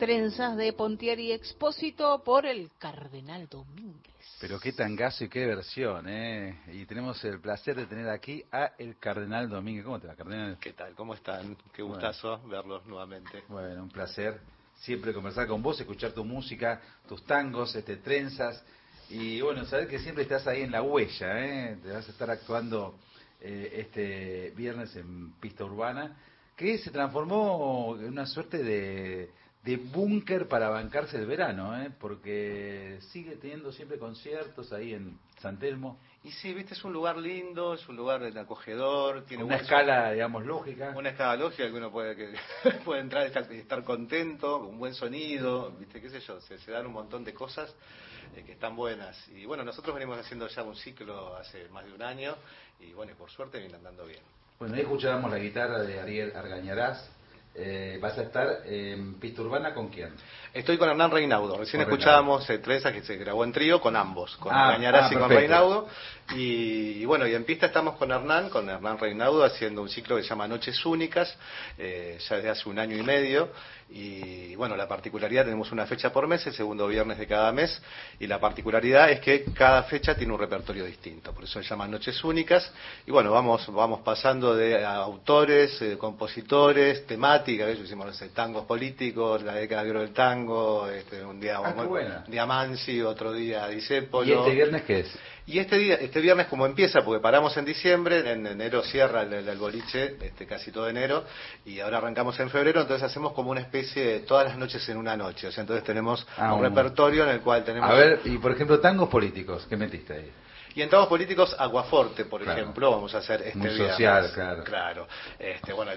Trenzas de Pontieri Expósito por el Cardenal Domínguez. Pero qué tangazo y qué versión, Y tenemos el placer de tener aquí a el Cardenal Domínguez. ¿Cómo te va, Cardenal? ¿Qué tal? ¿Cómo están? Qué gustazo verlos nuevamente. Bueno, un placer siempre conversar con vos, escuchar tu música, tus tangos, trenzas. Y bueno, saber que siempre estás ahí en la huella, Te vas a estar actuando este viernes en Pista Urbana, que se transformó en una suerte de búnker para bancarse el verano, porque sigue teniendo siempre conciertos ahí en San Telmo. Y sí, viste, es un lugar lindo, es un lugar acogedor, tiene una escala, digamos, lógica. Una escala lógica que uno puede entrar y estar contento, un buen sonido, viste, qué sé yo, se dan un montón de cosas que están buenas. Y bueno, nosotros venimos haciendo ya un ciclo hace más de un año y bueno, y por suerte viene andando bien. Bueno, ahí escuchábamos la guitarra de Ariel Argañarás. ¿Vas a estar en Pista Urbana con quién? Estoy con Hernán Reinaudo. Recién escuchábamos Trenzas, que se grabó en trío con ambos, con Argañarás y con Reinaudo. Y bueno, y en pista estamos con Hernán Reinaudo, haciendo un ciclo que se llama Noches Únicas, ya desde hace un año y medio. Y bueno, la particularidad, tenemos una fecha por mes, el segundo viernes de cada mes, y la particularidad es que cada fecha tiene un repertorio distinto, por eso se llaman Noches Únicas. Y bueno, vamos pasando de autores, compositores, temáticas, ¿ves? Hicimos tangos políticos, la década de oro del tango, un día Mansi, otro día Discépolo. ¿Y este viernes qué es? Y este viernes, como empieza, porque paramos en diciembre, en enero cierra el boliche, casi todo enero, y ahora arrancamos en febrero, entonces hacemos como una especie de todas las noches en una noche. O sea, entonces tenemos un repertorio en el cual tenemos... A ver, y por ejemplo, tangos políticos, ¿qué metiste ahí? Y en tangos políticos, Aguaforte, por ejemplo, vamos a hacer este muy viernes. Social, claro. Bueno,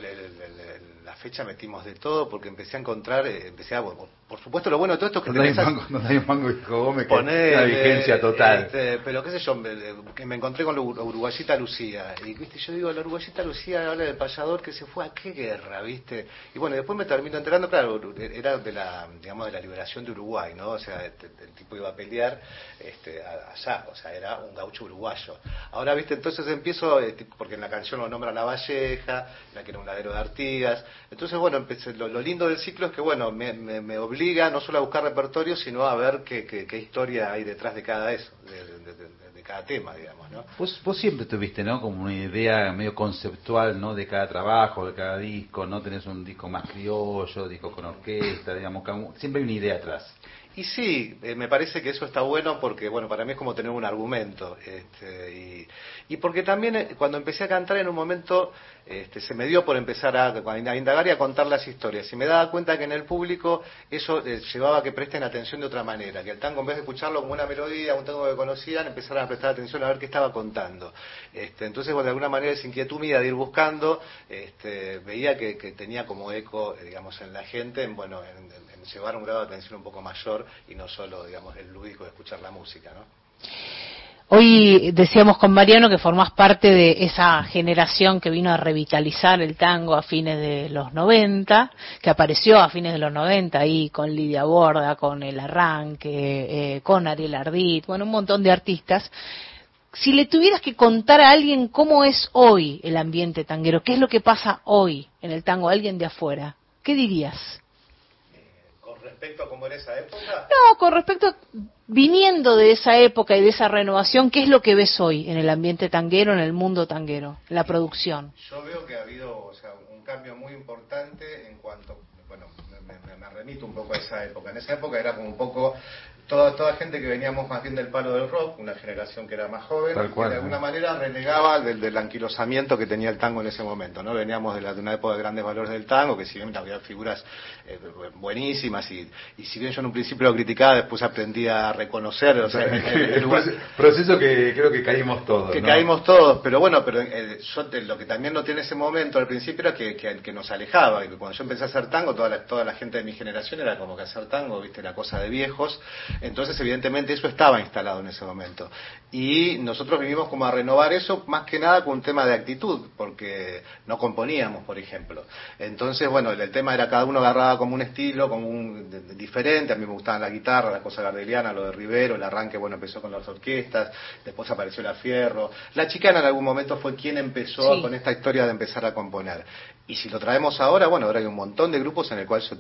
la fecha metimos de todo porque empecé a encontrar, por supuesto, lo bueno de todo esto es que no hay un mango Hijo Gómez, que una vigencia total. Pero qué sé yo, que me encontré con la uruguayita Lucía, y viste, yo digo, la uruguayita Lucía habla del payador que se fue a qué guerra, viste, y bueno, después me termino enterando, claro, era de la liberación de Uruguay, ¿no? O sea, el tipo iba a pelear allá, o sea, era un gaucho uruguayo. Ahora, viste, entonces empiezo, porque en la canción lo nombra La Valleja, la que era un ladero de Artigas. Entonces, bueno, lo lindo del ciclo es que, bueno, me obliga no solo a buscar repertorio, sino a ver qué historia hay detrás de cada eso, de cada tema, digamos, ¿no? Vos siempre tuviste, ¿no?, como una idea medio conceptual, ¿no?, de cada trabajo, de cada disco, ¿no? Tenés un disco más criollo, disco con orquesta, digamos, siempre hay una idea atrás. Y sí, me parece que eso está bueno porque, bueno, para mí es como tener un argumento. Y porque también cuando empecé a cantar en un momento se me dio por empezar a indagar y a contar las historias. Y me daba cuenta que en el público eso llevaba a que presten atención de otra manera. Que el tango, en vez de escucharlo como una melodía, un tango que conocían, empezaran a prestar atención a ver qué estaba contando. Entonces, bueno, de alguna manera esa inquietud mía de ir buscando, veía que tenía como eco, digamos, en la gente, en llevar un grado de atención un poco mayor y no solo, digamos, el lúdico de escuchar la música, ¿no? Hoy decíamos con Mariano que formás parte de esa generación que vino a revitalizar el tango a fines de los 90, que apareció a fines de los 90 ahí con Lidia Borda, con El Arranque, con Ariel Ardit, bueno, un montón de artistas. Si le tuvieras que contar a alguien cómo es hoy el ambiente tanguero, qué es lo que pasa hoy en el tango, a alguien de afuera, ¿qué dirías? ¿Respecto a cómo era esa época? No, con respecto a, viniendo de esa época y de esa renovación, ¿qué es lo que ves hoy en el ambiente tanguero, en el mundo tanguero, en la producción? Yo veo que ha habido, un cambio muy importante en cuanto, me remito un poco a esa época. En esa época era como un poco toda gente que veníamos más bien del palo del rock, una generación que era más joven, que de alguna manera renegaba del anquilosamiento que tenía el tango en ese momento, ¿no? Veníamos de una época de grandes valores del tango, que si bien había figuras buenísimas, y si bien yo en un principio lo criticaba, después aprendí a reconocer, el proceso que creo que caímos todos. Caímos todos, pero bueno, yo lo que también noté en ese momento al principio era que nos alejaba, y que cuando yo empecé a hacer tango, toda la gente de mi generación era como que hacer tango, viste, la cosa de viejos. Entonces, evidentemente, eso estaba instalado en ese momento. Y nosotros vinimos como a renovar eso, más que nada con un tema de actitud, porque no componíamos, por ejemplo. Entonces, bueno, el tema era cada uno agarraba como un estilo, diferente. A mí me gustaba la guitarra, la cosa gardeliana, lo de Rivero, el arranque, bueno, empezó con las orquestas, después apareció la Fierro. La Chicana en algún momento fue quien empezó con esta historia de empezar a componer. Y si lo traemos ahora, bueno, ahora hay un montón de grupos en el cual yo te diría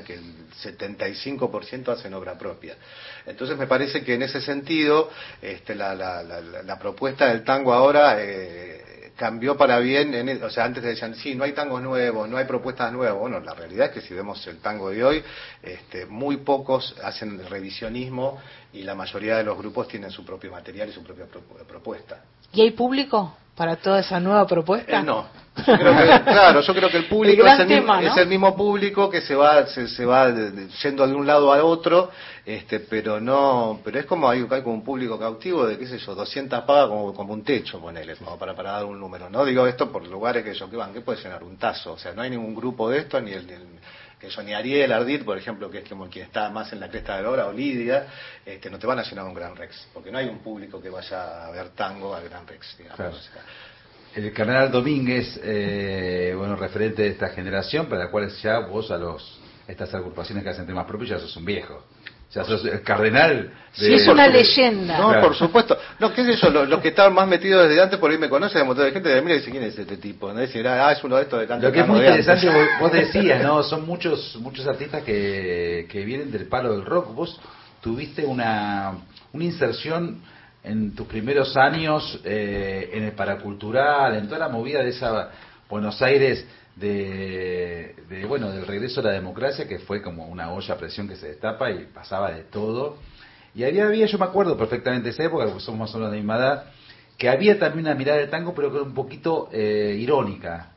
que el 75% hacen obra propia. Entonces me parece que en ese sentido la propuesta del tango ahora cambió para bien, o sea, antes decían, sí, no hay tangos nuevos, no hay propuestas nuevas. Bueno, la realidad es que si vemos el tango de hoy, muy pocos hacen revisionismo y la mayoría de los grupos tienen su propio material y su propia propuesta. ¿Y hay público para toda esa nueva propuesta? No. Yo creo que el público es el mismo público que se va yendo de un lado a otro, pero es como hay como un público cautivo de, qué sé yo, 200 pagas como un techo, ponele, como para dar un número, ¿no? Digo esto por lugares que van, que puede llenar un tazo, o sea, no hay ningún grupo de esto, ni Ariel, Ardit, por ejemplo, que es como quien está más en la cresta de la hora, o Lidia, no te van a llenar un Gran Rex, porque no hay un público que vaya a ver tango al Gran Rex, digamos. Claro. O sea, el Cardenal Domínguez, referente de esta generación, para la cual ya vos estas agrupaciones que hacen temas propios ya sos un viejo. Ya sos el cardenal. Sí, es una leyenda. No, claro. Por supuesto. No, qué sé yo, los que estaban más metidos desde antes por ahí me conocen, un montón de gente de mí y dice, ¿quién es este tipo? ¿No? Decir, es uno de estos de canto. Lo que es muy interesante, vos decías, ¿no? Son muchos artistas que vienen del palo del rock. Vos tuviste una inserción en tus primeros años en el paracultural, en toda la movida de esa Buenos Aires del regreso a la democracia, que fue como una olla a presión que se destapa y pasaba de todo. Y había, yo me acuerdo perfectamente de esa época, porque somos más o menos de la misma edad, que había también una mirada del tango, pero que era un poquito irónica.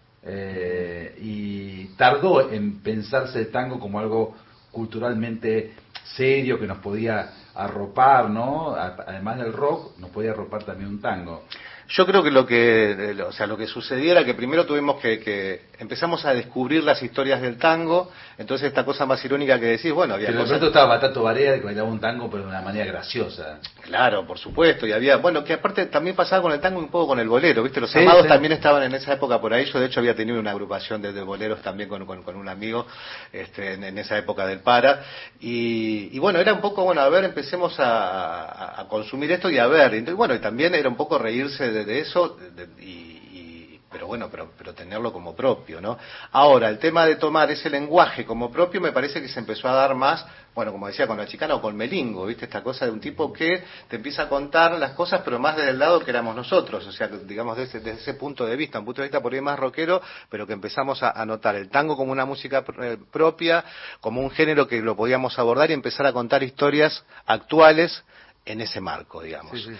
Y tardó en pensarse el tango como algo culturalmente serio que nos podía arropar, ¿no? Además del rock, nos podía arropar también un tango. Yo creo que lo que sucedía era que primero tuvimos que empezamos a descubrir las historias del tango, entonces esta cosa más irónica que decís, bueno, había cosas... Pero estaba Batato Barea, que bailaba un tango, pero de una manera graciosa. Claro, por supuesto, y había, que aparte también pasaba con el tango y un poco con el bolero, ¿viste? Los amados también estaban en esa época por ahí, yo de hecho había tenido una agrupación de boleros también con un amigo, en esa época del Para, y bueno, era un poco, empecemos a consumir esto y a ver, y también era un poco reírse de eso, pero tenerlo como propio, ¿no? Ahora, el tema de tomar ese lenguaje como propio me parece que se empezó a dar más, como decía, con la chicana o con Melingo, ¿viste? Esta cosa de un tipo que te empieza a contar las cosas, pero más desde el lado que éramos nosotros, o sea, digamos, desde ese punto de vista, un punto de vista por ahí más rockero, pero que empezamos a notar el tango como una música propia, como un género que lo podíamos abordar y empezar a contar historias actuales en ese marco, digamos. Sí.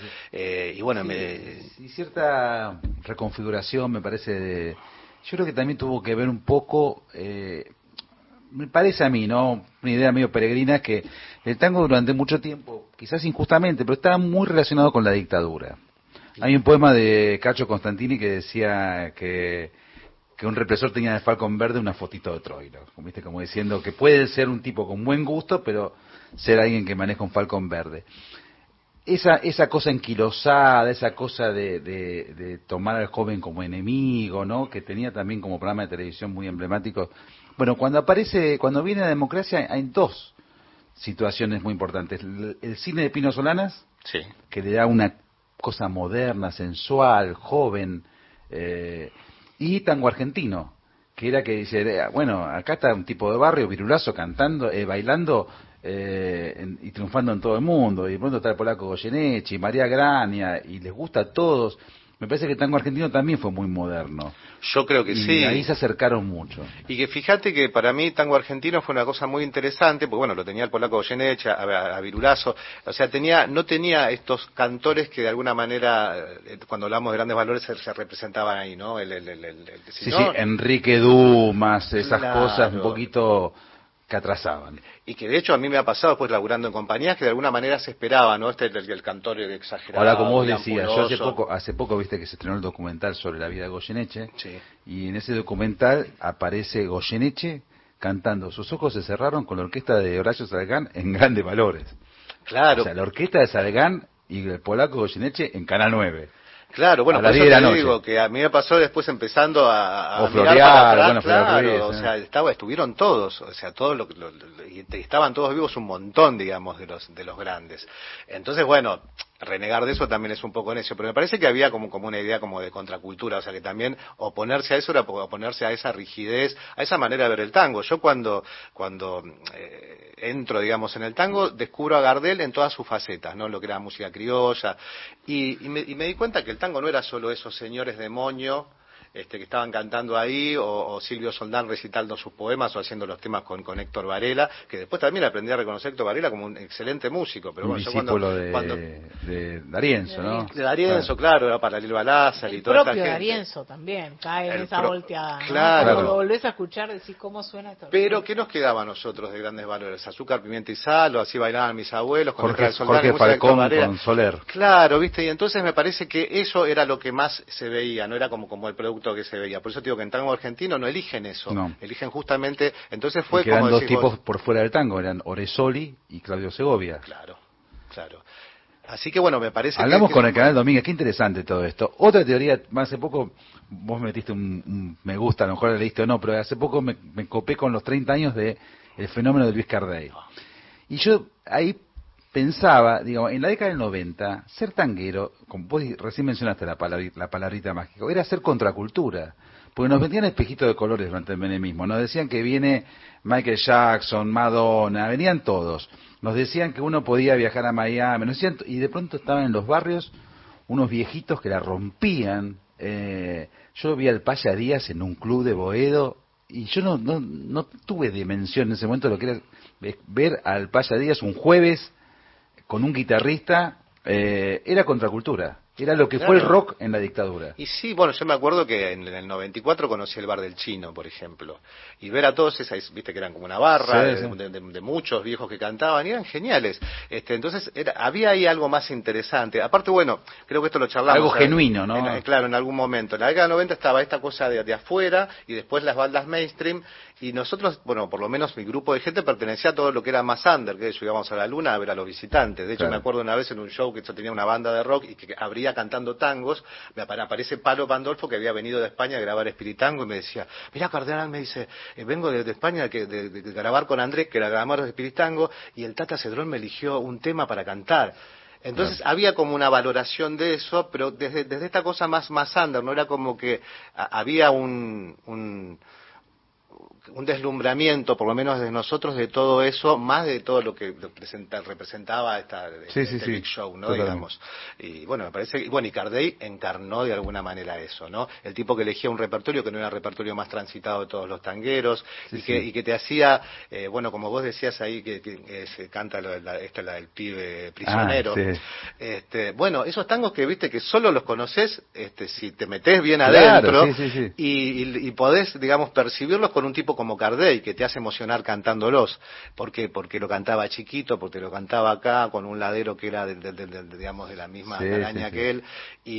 Y cierta reconfiguración, me parece, yo creo que también tuvo que ver un poco, me parece a mí, ¿no? Una idea medio peregrina, que el tango durante mucho tiempo, quizás injustamente, pero estaba muy relacionado con la dictadura. Hay un poema de Cacho Constantini que decía que un represor tenía de Falcon Verde una fotito de Troilo, ¿viste? Como diciendo que puede ser un tipo con buen gusto, pero ser alguien que maneja un Falcon Verde. Esa cosa enquilosada, esa cosa de tomar al joven como enemigo, ¿no? Que tenía también como programa de televisión muy emblemático. Bueno, cuando viene la democracia hay dos situaciones muy importantes. El cine de Pino Solanas, sí, que le da una cosa moderna, sensual, joven, y tango argentino, que era que dice, acá está un tipo de barrio, virulazo, cantando, bailando, y triunfando en todo el mundo, y de pronto está el polaco Goyeneche y María Grania, y les gusta a todos. Me parece que el tango argentino también fue muy moderno. Yo creo que sí. Y ahí se acercaron mucho. Y que fíjate que para mí tango argentino fue una cosa muy interesante, porque lo tenía el polaco Goyeneche, a Virulazo, o sea, no tenía estos cantores que de alguna manera, cuando hablamos de grandes valores, se representaban ahí, ¿no? Sí, Enrique Dumas, esas cosas un poquito que atrasaban. Y que de hecho a mí me ha pasado después laburando en compañías que de alguna manera se esperaba, ¿no? El cantor exagerado. Ahora, como vos decías, yo hace poco viste que se estrenó el documental sobre la vida de Goyeneche, sí, y en ese documental aparece Goyeneche cantando Sus ojos se cerraron con la orquesta de Horacio Salgán en Grandes Valores. Claro. O sea, la orquesta de Salgán y el polaco Goyeneche en Canal 9. Claro, por eso te digo que a mí me pasó después empezando a mirar para atrás, claro, o sea, estuvieron todos, o sea, y estaban todos vivos un montón, digamos, de los grandes. Entonces, renegar de eso también es un poco necio, pero me parece que había como una idea como de contracultura, o sea que también oponerse a eso era oponerse a esa rigidez, a esa manera de ver el tango. Yo cuando entro, digamos, en el tango, descubro a Gardel en todas sus facetas, ¿no? Lo que era música criolla, y me di cuenta que el tango no era solo esos señores de moño, que estaban cantando ahí, o Silvio Soldán recitando sus poemas o haciendo los temas con Héctor Varela, que después también aprendí a reconocer a Héctor Varela como un excelente músico, pero bueno, yo de D'Arienzo, ¿no? De D'Arienzo, claro, era Paralelo Balázar y toda esta gente. El propio D'Arienzo también cae en esa volteada, ¿no? Claro. Cuando lo volvés a escuchar decís cómo suena esto. Pero ¿qué nos quedaba a nosotros de grandes valores? Azúcar, pimienta y sal, o así bailaban mis abuelos, con Jorge Falcón con Soler. Claro, viste, y entonces me parece que eso era lo que más se veía, no era como el producto que se veía. Por eso digo que en tango argentino no eligen eso, no. Eligen justamente, entonces fue como eran dos tipos por fuera del tango, eran Oresoli y Claudio Segovia. Claro. Así que bueno, me parece Hablamos con el canal Domínguez, qué interesante todo esto. Otra teoría, más hace poco, vos me metiste un me gusta, a lo mejor la leíste o no, pero hace poco me copé con los 30 años de el fenómeno de Luis Cardey. Y yo ahí pensaba, digo, en la década del 90, ser tanguero, como vos recién mencionaste la palabrita mágica, era ser contracultura, porque nos vendían espejitos de colores durante el menemismo, nos decían que viene Michael Jackson, Madonna, venían todos, nos decían que uno podía viajar a Miami, nos decían, y de pronto estaban en los barrios unos viejitos que la rompían. Yo vi al Paya Díaz en un club de Boedo, y yo no tuve dimensión en ese momento de lo que era ver al Paya Díaz un jueves con un guitarrista, era contracultura, era lo que fue el rock en la dictadura. Y sí, bueno, yo me acuerdo que en el 94 conocí el Bar del Chino, por ejemplo, y ver a todos esas, viste que eran como una barra de muchos viejos que cantaban, y eran geniales. Entonces había ahí algo más interesante. Aparte, bueno, creo que esto lo charlamos. Algo genuino, ¿no? Claro, en algún momento. En la década del 90 estaba esta cosa de afuera, y después las bandas mainstream, y nosotros, bueno, por lo menos mi grupo de gente pertenecía a todo lo que era más under, que eso, íbamos a la Luna a ver a los visitantes. De hecho, me acuerdo una vez en un show que yo tenía una banda de rock y que abría cantando tangos, me aparece Palo Pandolfo, que había venido de España a grabar Espiritango, y me decía, mira, Cardenal, me dice, vengo de España de grabar con Andrés, que era grabador de Espiritango, y el Tata Cedrón me eligió un tema para cantar. Entonces había como una valoración de eso, pero desde esta cosa más under, no era como que había un deslumbramiento, por lo menos de nosotros, de todo eso, más de todo lo que representaba este Big Show, ¿no? Digamos. Y bueno, me parece, y Cardey encarnó de alguna manera eso, ¿no? El tipo que elegía un repertorio que no era el repertorio más transitado de todos los tangueros, y que te hacía, bueno, como vos decías ahí, que se canta la del pibe prisionero. Bueno, esos tangos que viste que solo los conoces si te metés bien adentro, y podés, digamos, percibirlos con un tipo como Cardey, que te hace emocionar cantándolos. ¿Por qué? Porque lo cantaba chiquito, porque lo cantaba acá, con un ladero que era digamos, de la misma calaña que él,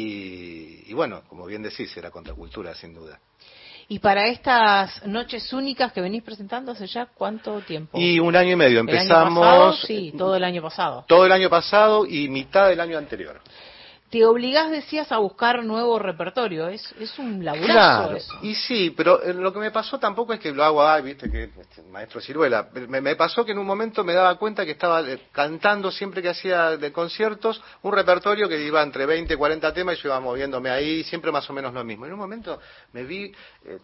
y bueno, como bien decís, era contracultura, sin duda. Y para estas noches únicas que venís presentando, ¿hace ya cuánto tiempo? Y 1 año y medio, empezamos... ¿El año pasado? Sí, todo el año pasado. Todo el año pasado y mitad del año anterior. Te obligás, decías, a buscar nuevo repertorio, es un laburazo, claro, eso. Y sí, pero lo que me pasó tampoco es que lo hago, viste que maestro Ciruela, me pasó que en un momento me daba cuenta que estaba cantando siempre que hacía de conciertos un repertorio que iba entre 20 y 40 temas, y yo iba moviéndome ahí, siempre más o menos lo mismo. En un momento me vi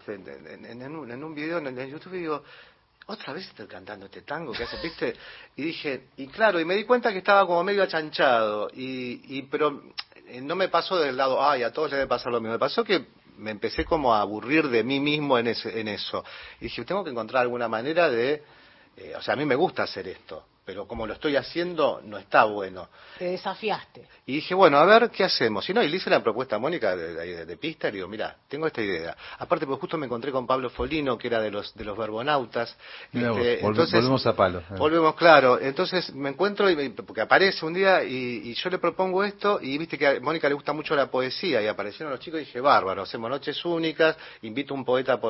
en un video en YouTube y digo, otra vez estoy cantando este tango que hace, ¿viste? Y dije, y claro, y me di cuenta que estaba como medio achanchado, pero no me pasó del lado, a todos les debe pasar lo mismo, me pasó que me empecé como a aburrir de mí mismo en eso. Y dije, tengo que encontrar alguna manera de, o sea, a mí me gusta hacer esto, pero como lo estoy haciendo, no está bueno. Te desafiaste. Y dije, bueno, a ver, ¿qué hacemos? Y le hice la propuesta a Mónica de pista, y digo, mira, tengo esta idea. Aparte, pues justo me encontré con Pablo Folino, que era de los verbonautas. Entonces, volvemos a Palo. Volvemos, claro. Entonces me encuentro, porque aparece un día, y yo le propongo esto, y viste que a Mónica le gusta mucho la poesía, y aparecieron los chicos, y dije, bárbaro, hacemos noches únicas, invito a un poeta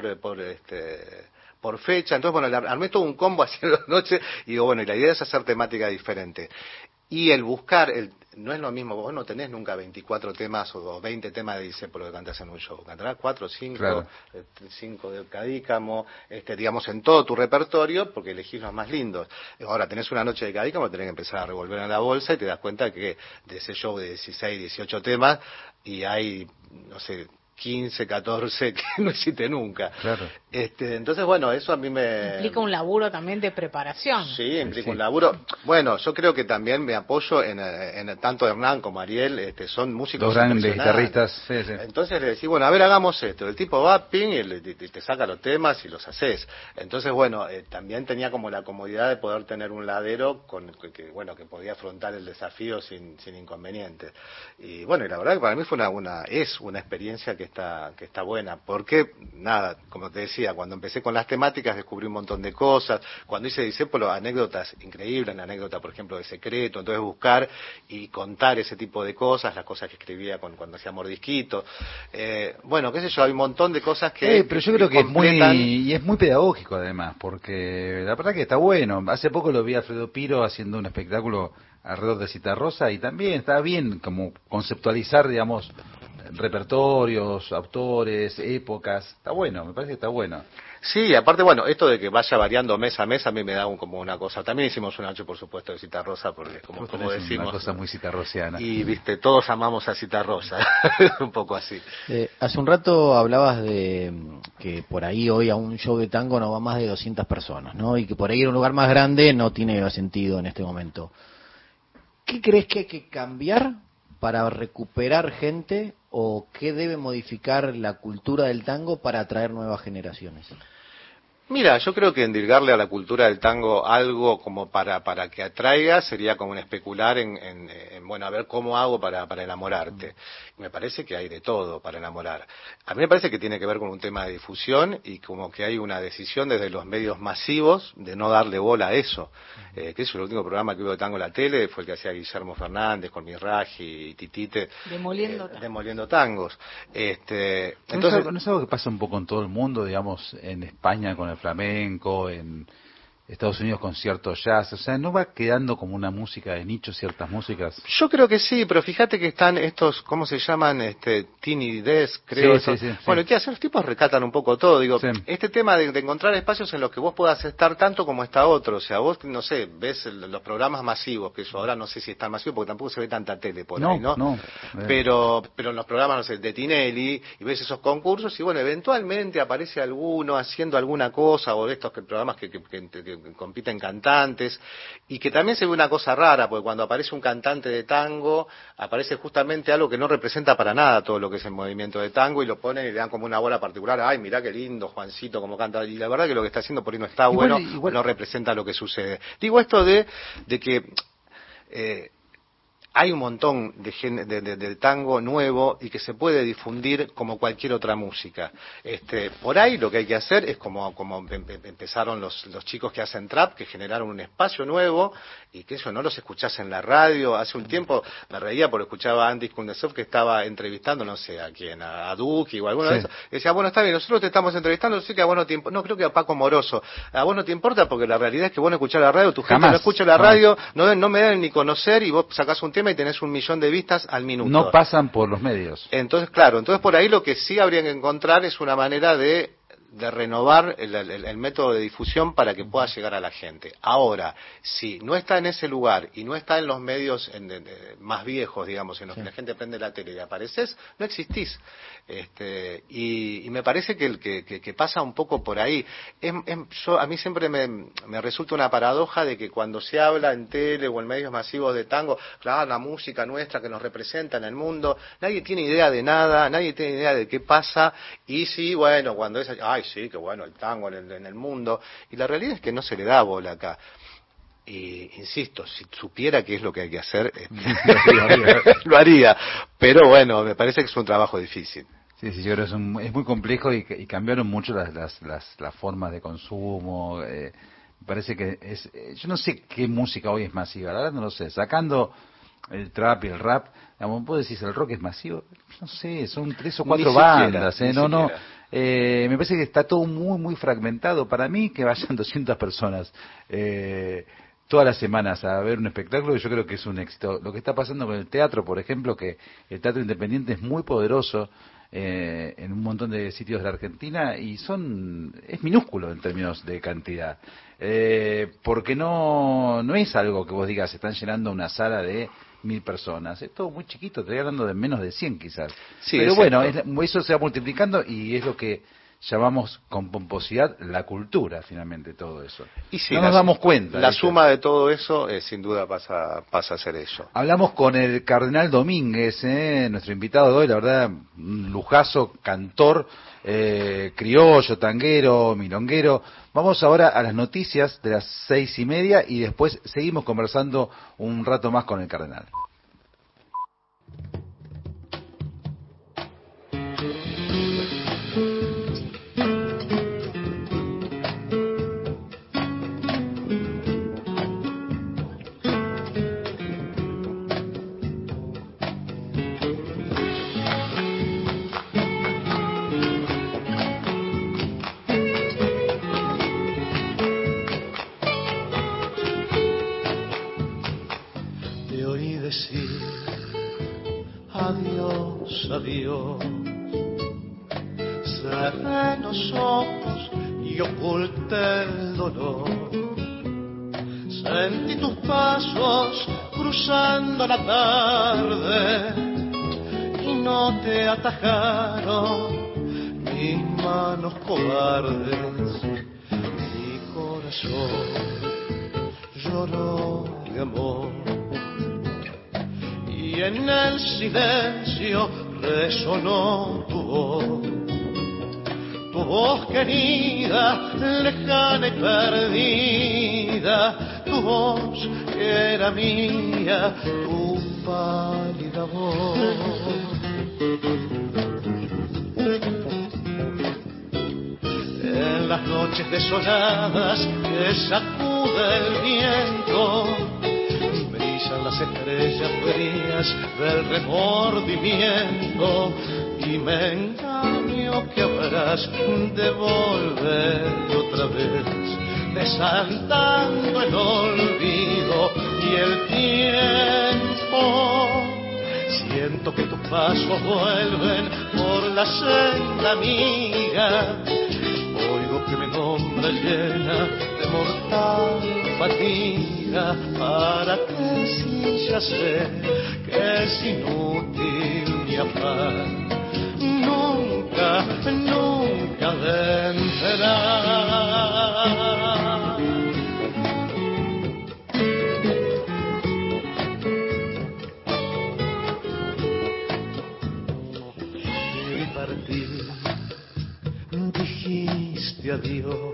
por fecha. Entonces, bueno, armé todo un combo haciendo las noches, y digo, bueno, y la idea es hacer temática diferente. Y el buscar, no es lo mismo, vos no tenés nunca 24 temas o 20 temas de Discépolo que cantás en un show. Cantarás 4 o 5, claro. 5 de Cadícamo, digamos, en todo tu repertorio, porque elegís los más lindos. Ahora, tenés una noche de Cadícamo, tenés que empezar a revolver en la bolsa y te das cuenta que de ese show de 16, 18 temas, y hay, no sé, 15, 14 que no hiciste nunca. Claro. Entonces, bueno, eso a mí me... Implica un laburo también de preparación. Sí, implica un laburo. Bueno, yo creo que también me apoyo en tanto Hernán como Ariel, son músicos dos grandes guitarristas. Sí. Entonces le decís, bueno, a ver, hagamos esto. El tipo va, ping, y te saca los temas y los haces. Entonces, bueno, también tenía como la comodidad de poder tener un ladero que podía afrontar el desafío sin inconvenientes. Y bueno, y la verdad que para mí fue es una experiencia que está buena. Porque, nada, como te decía, cuando empecé con las temáticas descubrí un montón de cosas. Cuando hice Discépolo, anécdotas increíbles, la anécdota, por ejemplo, de Secreto. Entonces buscar y contar ese tipo de cosas, las cosas que escribía cuando hacía Mordisquito. Bueno, qué sé yo, hay un montón de cosas que... pero yo creo que es muy pedagógico además, porque la verdad que está bueno. Hace poco lo vi a Alfredo Piro haciendo un espectáculo alrededor de Citarrosa y también está bien como conceptualizar, digamos, repertorios, autores, épocas. Está bueno, me parece que está bueno. Sí, aparte, bueno, esto de que vaya variando mes a mes a mí me da como una cosa. También hicimos una noche, por supuesto, de Citarrosa, porque como decimos... Una cosa muy citarrosiana. Y, viste, todos amamos a Citarrosa. Un poco así. Hace un rato hablabas de que por ahí hoy a un show de tango no va más de 200 personas, ¿no? Y que por ahí en un lugar más grande no tiene sentido en este momento. ¿Qué crees que hay que cambiar para recuperar gente o qué debe modificar la cultura del tango para atraer nuevas generaciones? Mira, yo creo que endilgarle a la cultura del tango algo como para que atraiga sería como un especular en bueno, a ver cómo hago para enamorarte. Me parece que hay de todo para enamorar. A mí me parece que tiene que ver con un tema de difusión y como que hay una decisión desde los medios masivos de no darle bola a eso. Que es el último programa que hubo de tango en la tele, fue el que hacía Guillermo Fernández con Mirraji y Titite. Demoliendo tangos. Entonces, ¿no es algo que pasa un poco en todo el mundo, digamos, en España con el flamenco, en Estados Unidos con cierto jazz? O sea, ¿no va quedando como una música de nicho ciertas músicas? Yo creo que sí, pero fíjate que están estos, ¿cómo se llaman? Tiny Desk, creo. Sí. Bueno, ¿qué hacen? Los tipos recatan un poco todo. Digo, sí. Este tema de encontrar espacios en los que vos puedas estar tanto como está otro. O sea, vos, no sé, ves los programas masivos, que eso ahora no sé si están masivos porque tampoco se ve tanta tele por ahí, ¿no? No. Pero en los programas, no sé, de Tinelli, y ves esos concursos y bueno, eventualmente aparece alguno haciendo alguna cosa, o de estos programas que compiten cantantes, y que también se ve una cosa rara, porque cuando aparece un cantante de tango, aparece justamente algo que no representa para nada todo lo que es el movimiento de tango, y lo ponen y le dan como una bola particular. Ay, mirá qué lindo Juancito como canta, y la verdad que lo que está haciendo por ahí no está bueno, no representa lo que sucede. Digo esto de que hay un montón de tango nuevo y que se puede difundir como cualquier otra música. Por ahí lo que hay que hacer es como empezaron los chicos que hacen trap, que generaron un espacio nuevo y que eso no los escuchás en la radio. Hace un tiempo me reía porque escuchaba a Andy Kundesov que estaba entrevistando, no sé a quién, a Duki o alguno de esos. Y decía, bueno, está bien, nosotros te estamos entrevistando, sé que a vos no te importa, no, creo que a Paco Moroso, a vos no te importa porque la realidad es que vos no escuchás la radio, tu gente no escucha la radio, no me deben ni conocer y vos sacás un tema y tenés 1 millón de vistas al minuto. No pasan por los medios. Entonces, claro, por ahí lo que sí habría que encontrar es una manera de renovar el método de difusión para que pueda llegar a la gente. Ahora, si no está en ese lugar y no está en los medios más viejos, digamos, en los que la gente prende la tele y apareces, no existís. Y me parece que pasa un poco por ahí. A mí siempre me resulta una paradoja de que cuando se habla en tele o en medios masivos de tango, claro, la música nuestra que nos representa en el mundo, nadie tiene idea de nada, nadie tiene idea de qué pasa, y sí, bueno, cuando es, ay, sí, qué bueno el tango en el mundo, y la realidad es que no se le da bola acá. Y insisto, si supiera qué es lo que hay que hacer, lo haría, pero bueno, me parece que es un trabajo difícil. Sí, yo creo que es muy complejo y cambiaron mucho las formas de consumo. Me parece que yo no sé qué música hoy es masiva, la verdad no lo sé. Sacando el trap y el rap, digamos, vos decís el rock es masivo, no sé, son 3 o 4 bandas, no. Me parece que está todo muy muy fragmentado. Para mí que vayan 200 personas todas las semanas a ver un espectáculo, y yo creo que es un éxito. Lo que está pasando con el teatro, por ejemplo, que el teatro independiente es muy poderoso en un montón de sitios de la Argentina y es minúsculo en términos de cantidad. Porque no es algo que vos digas, están llenando una sala de 1000 personas. Es todo muy chiquito, estoy hablando de menos de 100 quizás. Sí, pero bueno, eso se va multiplicando y es lo que llamamos con pomposidad la cultura, finalmente, todo eso. Y sí, no nos damos cuenta. La suma de todo eso, sin duda, pasa a ser eso. Hablamos con el Cardenal Domínguez, nuestro invitado de hoy, la verdad, un lujazo, cantor, criollo, tanguero, milonguero. Vamos ahora a las noticias de las 6:30 y después seguimos conversando un rato más con el Cardenal. Adiós, cerré los ojos y oculté el dolor. Sentí tus pasos cruzando la tarde y no te atajaron mis manos cobardes. Mi corazón lloró de amor. Y en el silencio resonó tu voz querida, lejana y perdida, tu voz que era mía, tu pálida voz. En las noches desoladas que sacude el viento, las estrellas frías del remordimiento, y me engaño que habrás de volver otra vez, desaltando el olvido y el tiempo. Siento que tus pasos vuelven por la senda amiga, oigo que mi nombre llena de mortal fatiga. ¿Para qué si ya sé que es inútil mi afán? Nunca, nunca vencerá. Y partir, dijiste adiós.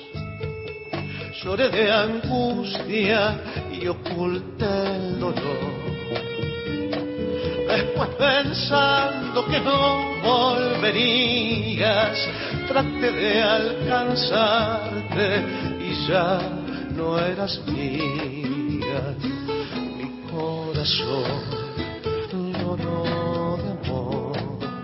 Lloré de angustia y oculté el dolor. Después, pensando que no volverías, traté de alcanzarte y ya no eras mía. Mi corazón lloró de amor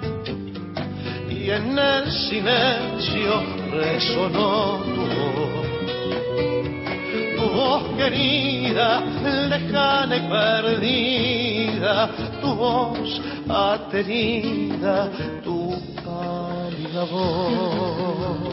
y en el silencio resonó tu voz. Tu voz querida, lejana y perdida, tu voz aterida, tu pálida voz.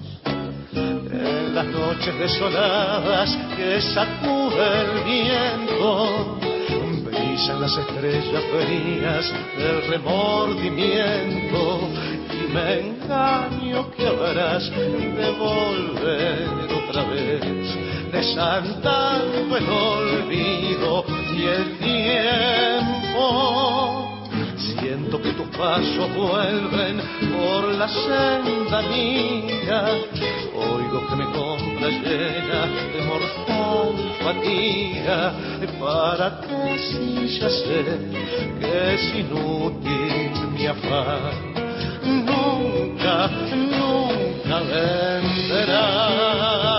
En las noches desoladas que sacude el viento, brisan las estrellas frías del remordimiento, y me engaño que habrás de volver otra vez, desaltando el olvido y el tiempo. Siento que tus pasos vuelven por la senda mía, oigo que mi compra llena de mortal fatiga. ¿Para qué si ya sé que es inútil mi afán? Nunca, nunca vencerá.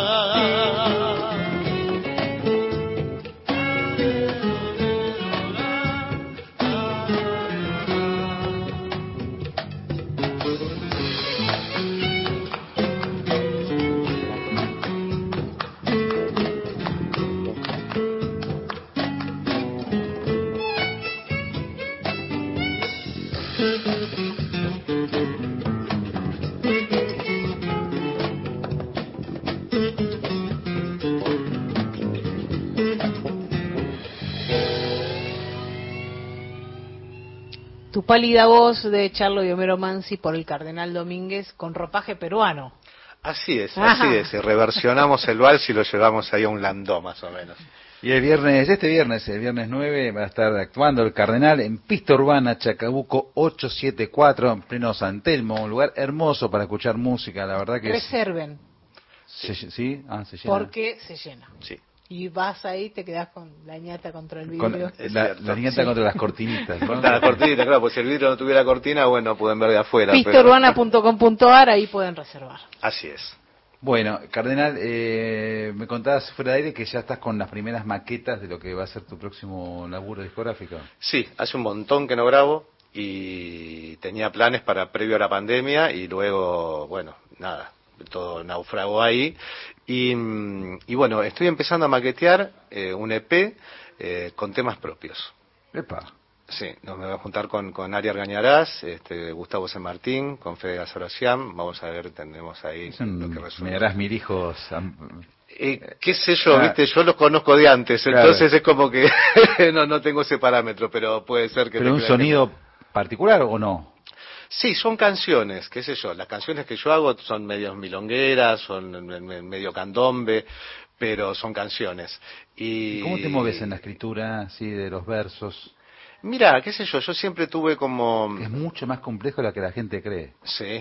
Tu pálida voz de Charlo y Homero Mansi por el Cardenal Domínguez con ropaje peruano. Así es, reversionamos el vals y lo llevamos ahí a un landó más o menos. Y el viernes 9, va a estar actuando el Cardenal en Pista Urbana, Chacabuco 874, en pleno San Telmo, un lugar hermoso para escuchar música, la verdad que Reserven. ¿Sí? Se llena. Porque se llena. Sí. Y vas ahí, te quedás con la ñata contra el vidrio. La ñata contra las cortinitas, ¿no? Contra las cortinitas, claro, pues si el vidrio no tuviera cortina, bueno, pueden ver de afuera. Pistaurbana.com.ar, ahí pueden reservar. Así es. Bueno, Cardenal, me contabas fuera de aire que ya estás con las primeras maquetas de lo que va a ser tu próximo laburo discográfico. Sí, hace un montón que no grabo y tenía planes para previo a la pandemia y luego, bueno, nada, todo naufragó ahí. Y bueno, estoy empezando a maquetear un EP con temas propios. Epa. Sí, nos me voy a juntar con Ari Argañarás, Gustavo San Martín, con Fede Azorocián. Vamos a ver, tenemos ahí lo que resuelve. Me darás mirijos. Qué sé yo, viste, yo los conozco de antes, claro. Entonces es como que no tengo ese parámetro, pero puede ser que... ¿Pero un sonido particular o no? Sí, son canciones, qué sé yo, las canciones que yo hago son medio milongueras, son medio candombe, pero son canciones. ¿Y cómo te mueves en la escritura, así, de los versos? Mira, qué sé yo siempre tuve como... Es mucho más complejo de lo que la gente cree. Sí.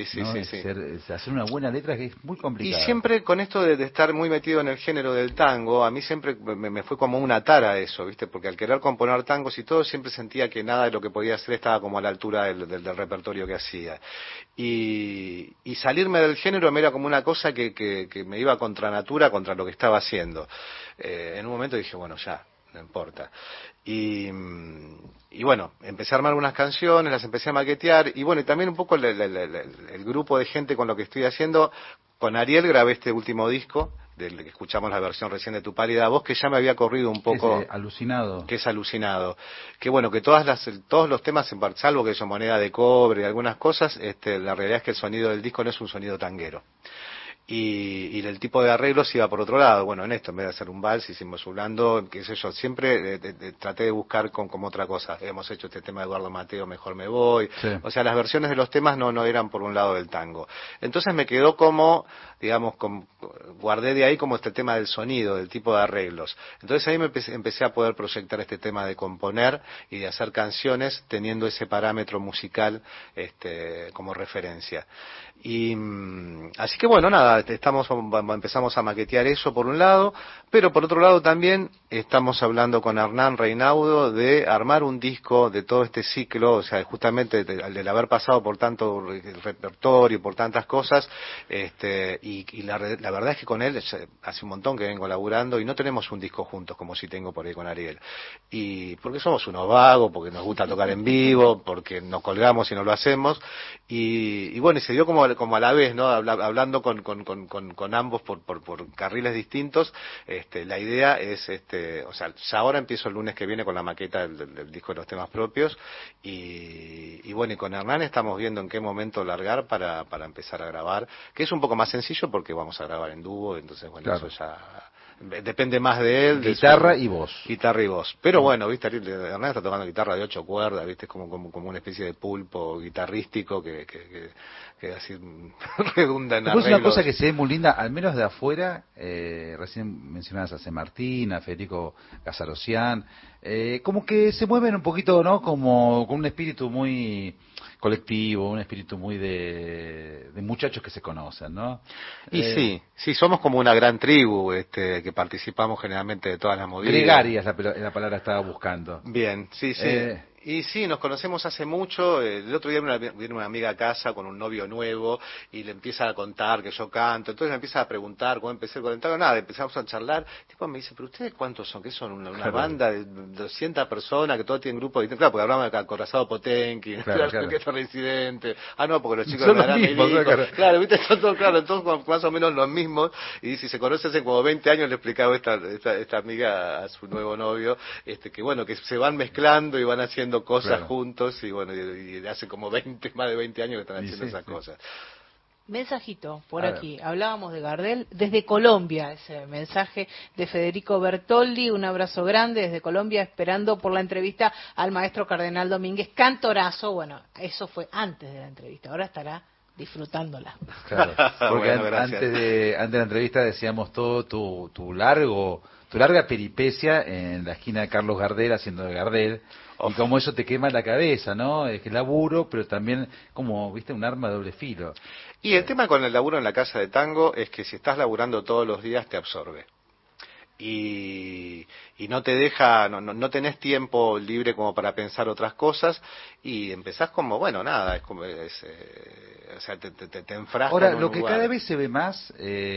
Hacer una buena letra que es muy complicado. Y siempre con esto de estar muy metido en el género del tango, a mí siempre me fue como una tara eso, ¿viste? Porque al querer componer tangos y todo, siempre sentía que nada de lo que podía hacer estaba como a la altura del repertorio que hacía. Y salirme del género me era como una cosa que me iba contra natura, contra lo que estaba haciendo. En un momento dije, bueno, ya, no importa. Y bueno, empecé a armar unas canciones, las empecé a maquetear, y bueno, y también un poco el grupo de gente con lo que estoy haciendo. Con Ariel grabé este último disco, del que escuchamos la versión recién de Tu pálida voz, que ya me había corrido un poco... Alucinado. Que es alucinado. Que bueno, que todos los temas, salvo que son moneda de cobre y algunas cosas, la realidad es que el sonido del disco no es un sonido tanguero. Y el tipo de arreglos iba por otro lado. Bueno, en esto, en vez de hacer un vals, hicimos un lando, qué sé yo, siempre traté de buscar como otra cosa. Hemos hecho este tema de Eduardo Mateo, Mejor me voy. Sí. O sea, las versiones de los temas no eran por un lado del tango. Entonces me quedó como, digamos, guardé de ahí como este tema del sonido, del tipo de arreglos. Entonces ahí me empecé a poder proyectar este tema de componer y de hacer canciones teniendo ese parámetro musical como referencia. Y así que bueno, nada, empezamos a maquetear eso por un lado, pero por otro lado también estamos hablando con Hernán Reinaudo de armar un disco de todo este ciclo, o sea, justamente del haber pasado por tanto repertorio, por tantas cosas, y la verdad es que con él hace un montón que vengo laburando y no tenemos un disco juntos como si tengo por ahí con Ariel. Y porque somos unos vagos, porque nos gusta tocar en vivo, porque nos colgamos y no lo hacemos, y bueno, y se dio como a la vez, ¿no? Hablando con ambos por carriles distintos, la idea es, o sea, ya ahora empiezo el lunes que viene con la maqueta del disco de los temas propios, y bueno, y con Hernán estamos viendo en qué momento largar para empezar a grabar, que es un poco más sencillo porque vamos a grabar en dúo, entonces bueno, claro. Eso ya... depende más de él. Guitarra y voz. Guitarra y voz. Pero bueno, viste, Hernán está tocando guitarra de 8 cuerdas, viste, es como una especie de pulpo guitarrístico que así redunda en arreglos. Es una cosa que se ve muy linda, al menos de afuera, recién mencionabas a San Martín, a Federico Casarocián, como que se mueven un poquito, ¿no? Como con un espíritu muy colectivo, un espíritu muy de muchachos que se conocen, ¿no? Y sí, somos como una gran tribu, que participamos generalmente de todas las movidas. Gregaria es la palabra que estaba buscando. Bien, sí. Y sí, nos conocemos hace mucho. El otro día viene una amiga a casa con un novio nuevo y le empieza a contar que yo canto. Entonces me empieza a preguntar cómo empecé con el tango. Nada, empezamos a charlar. Tipo me dice, ¿pero ustedes cuántos son? ¿Qué son? ¿Una banda de 200 personas que todos tienen grupos distintos? Claro, porque hablamos de Acorazado Potenki, claro. Que es Reincidente. Ah, no, porque los chicos son de los mismos, claro, viste, son todos, claro, todos más o menos los mismos. Y si se conoce hace como 20 años, le explicaba esta amiga a su nuevo novio, que bueno, que se van mezclando y van haciendo cosas juntos, y bueno, y hace como más de 20 años que están haciendo esas cosas. Mensajito por A aquí. Hablábamos de Gardel desde Colombia, ese mensaje de Federico Bertoldi. Un abrazo grande desde Colombia, esperando por la entrevista al maestro Cardenal Domínguez, cantorazo. Bueno, eso fue antes de la entrevista, ahora estará disfrutándola. Claro, porque Bueno, antes de la entrevista decíamos todo tu larga peripecia en la esquina de Carlos Gardel haciendo de Gardel. Y como eso te quema la cabeza, ¿no? Es que laburo, pero también como, viste, un arma de doble filo. Y el tema con el laburo en la casa de tango es que si estás laburando todos los días te absorbe. Y no te deja, no tenés tiempo libre como para pensar otras cosas y empezás como, bueno, nada, es como, o sea, te enfrascas Ahora, en un lo que lugar. cada vez se ve más,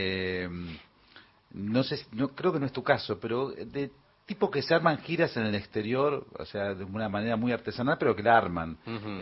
no sé, no creo que no es tu caso, pero de tipo que se arman giras en el exterior, o sea, de una manera muy artesanal, pero que la arman. Ujú.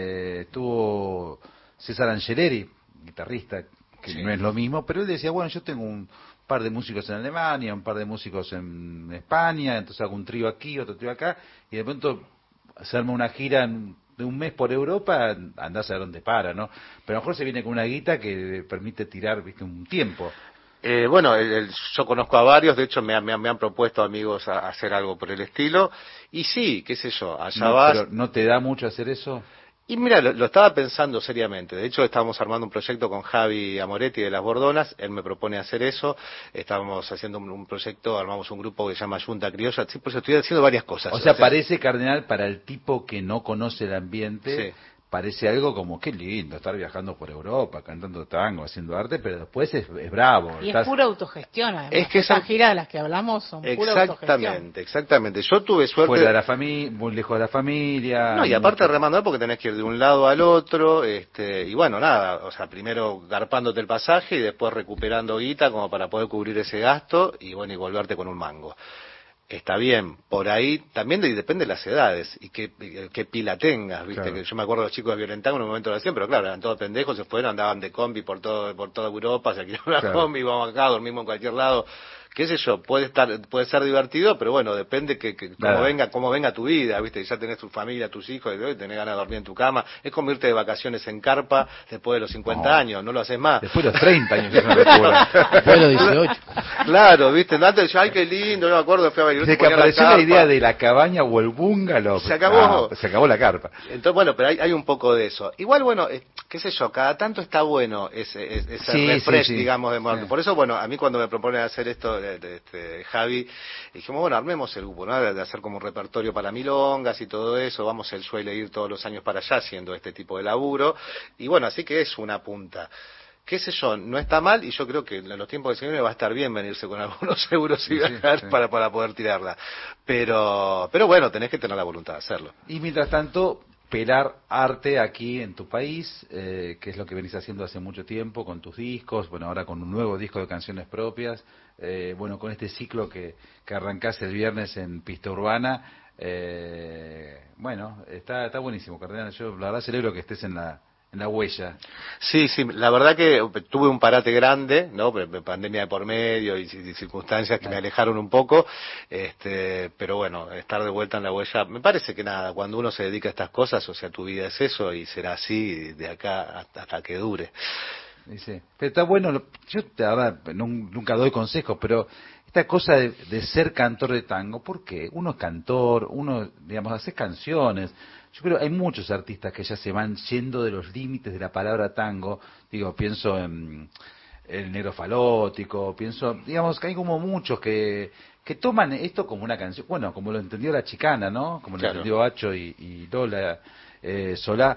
Tuvo César Angeleri, guitarrista, que Sí. no es lo mismo, pero él decía, bueno, yo tengo un par de músicos en Alemania, un par de músicos en España, entonces hago un trío aquí, otro trío acá, y de pronto se arma una gira de un mes por Europa, andás a ver dónde para, ¿no? Pero a lo mejor se viene con una guita que permite tirar, viste, un tiempo. Bueno, yo conozco a varios, de hecho me han propuesto amigos a hacer algo por el estilo, y sí, qué sé yo, allá No, vas. pero ¿no te da mucho hacer eso? Y mira, lo estaba pensando seriamente. De hecho, estábamos armando un proyecto con Javi Amoretti de Las Bordonas. Él me propone hacer eso. Estábamos haciendo un proyecto, armamos un grupo que se llama Junta Criolla. Sí, pues estoy haciendo varias cosas. O sea, parece, Cardenal, para el tipo que no conoce el ambiente, Sí. parece algo como, qué lindo, estar viajando por Europa, cantando tango, haciendo arte, pero después es bravo. Y es pura autogestión, además. Es que esas giras de las que hablamos son pura autogestión. Exactamente. Yo tuve suerte. Fuera de la familia, muy lejos de la familia. No, y aparte mucho- remando porque tenés que ir de un lado al otro, y bueno, nada, o sea, primero garpándote el pasaje y después recuperando guita como para poder cubrir ese gasto y bueno, y volverte con un mango. Está bien, por ahí también depende de las edades y qué pila tengas, viste, Claro. que yo me acuerdo de los chicos de Violentango en un momento lo hacían, pero claro, eran todos pendejos, se fueron, andaban de combi por toda Europa, se alquilaron una Claro. combi, vamos acá, dormimos en cualquier lado, qué sé yo, puede ser divertido, pero bueno, depende Nada. cómo venga tu vida, viste, ya tenés tu familia, tus hijos, y tenés ganas de dormir en tu cama, es como irte de vacaciones en carpa después de los 50 No. años, no lo haces más. Después de los 30 años es una locura. Después de los 18. Claro, viste, antes decía, ay, qué lindo, no me acuerdo, fui a Bariloche, Desde que ponía apareció la carpa. idea de la cabaña o el bungalow, Se acabó. se acabó la carpa. Entonces, bueno, pero hay un poco de eso. Igual, bueno, qué sé yo, cada tanto está bueno ese Sí, refresh, sí, sí. digamos, de muerte. Sí. Por eso, bueno, a mí cuando me proponen hacer esto, Javi, dijimos, bueno, armemos el grupo, ¿no? De hacer como un repertorio para milongas y todo eso. Vamos, él suele ir todos los años para allá haciendo este tipo de laburo. Y bueno, así que es una punta. Qué sé yo, no está mal y yo creo que en los tiempos que se vienen va a estar bien venirse con algunos euros y Sí, viajar sí. para poder tirarla. Pero bueno, tenés que tener la voluntad de hacerlo. Y mientras tanto, pelar arte aquí en tu país, que es lo que venís haciendo hace mucho tiempo con tus discos, bueno, ahora con un nuevo disco de canciones propias, bueno, con este ciclo que arrancás el viernes en Pista Urbana, bueno, está buenísimo, Cardenal. Yo la verdad celebro que estés en la huella. Sí, la verdad que tuve un parate grande, ¿no? Pandemia de por medio y circunstancias que me alejaron un poco, pero bueno, estar de vuelta en la huella, me parece que nada, cuando uno se dedica a estas cosas, o sea, tu vida es eso y será así de acá hasta que dure. Dice, pero está bueno, yo la verdad nunca doy consejos, pero esta cosa de ser cantor de tango, ¿por qué? Uno es cantor, uno, digamos, hace canciones. Yo creo que hay muchos artistas que ya se van yendo de los límites de la palabra tango. Digo, pienso en el Negro Falótico, pienso, digamos, que hay como muchos que toman esto como una canción, bueno, como lo entendió la Chicana, ¿no? Como lo Claro. entendió Acho y Lola Solá.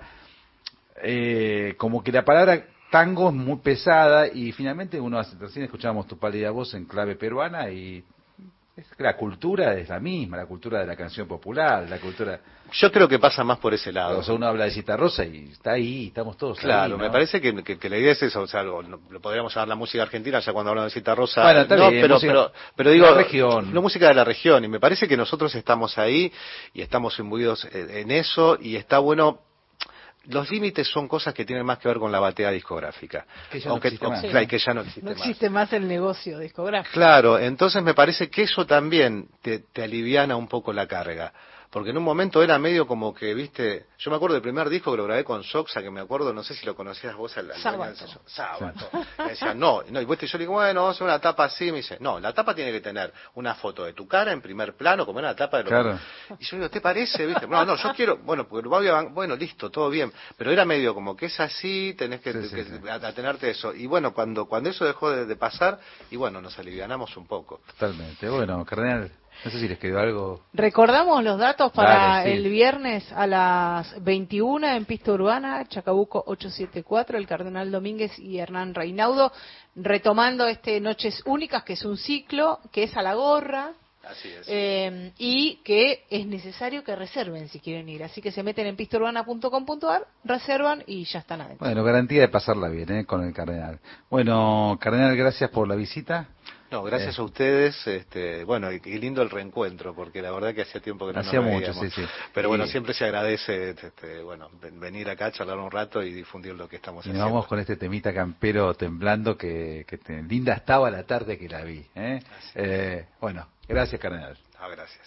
Como que la palabra tango es muy pesada y finalmente recién escuchábamos tu pálida voz en clave peruana y la cultura es la misma, la cultura de la canción popular, la cultura... Yo creo que pasa más por ese lado. O sea, uno habla de Cita Rosa y está ahí, estamos todos Claro, ahí, ¿no? me parece que la idea es eso, o sea, lo podríamos llamar la música argentina, ya cuando hablamos de Cita Rosa, Bueno, está no, bien, pero digo, de la región. no, música de la región, y me parece que nosotros estamos ahí y estamos imbuidos en eso, y está bueno. Los límites son cosas que tienen más que ver con la batea discográfica. Que ya no existe más. Claro, que ya no existe No más. existe más el negocio discográfico. Claro, entonces me parece que eso también te aliviana un poco la carga. porque en un momento era medio como que, viste, yo me acuerdo del primer disco que lo grabé con Soxa, que me acuerdo, no sé si lo conocías vos al Sábato. Me decían, no, y yo le digo, bueno, vamos a hacer una tapa así, me dice, no, la tapa tiene que tener una foto de tu cara en primer plano, como era la tapa de lo claro. Y yo digo, ¿te parece? ¿Viste? No, yo quiero, bueno, porque bueno, listo, todo bien, pero era medio como que es así, tenés que, atenerte a eso. Y bueno, cuando eso dejó de pasar, y bueno, nos alivianamos un poco. Totalmente. Bueno, Cardenal, no sé si les quedó algo. Recordamos los datos para Dale, sí. el viernes a las 21 en Pista Urbana, Chacabuco 874, el Cardenal Domínguez y Hernán Reinaudo, retomando Noches Únicas, que es un ciclo, que es a la gorra. Así es. Y que es necesario que reserven si quieren ir. Así que se meten en pistaurbana.com.ar, reservan y ya están adentro. Bueno, garantía de pasarla bien, con el Cardenal. Bueno, Cardenal, gracias por la visita. No, gracias a ustedes, bueno, y lindo el reencuentro, porque la verdad que hacía tiempo que no nos veíamos. Mucho, sí. Pero bueno, siempre se agradece, bueno, venir acá, charlar un rato y difundir lo que estamos haciendo. Y nos vamos con este temita campero temblando, que linda estaba la tarde que la vi. Bueno, gracias, Cardenal. Gracias.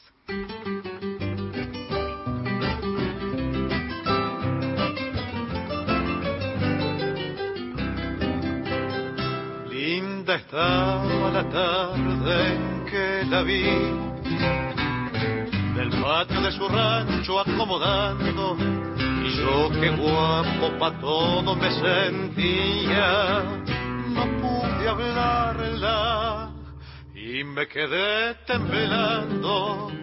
Linda estaba la tarde en que la vi, del patio de su rancho acomodando, y yo qué guapo pa' todo me sentía. No pude hablarla y me quedé temblando.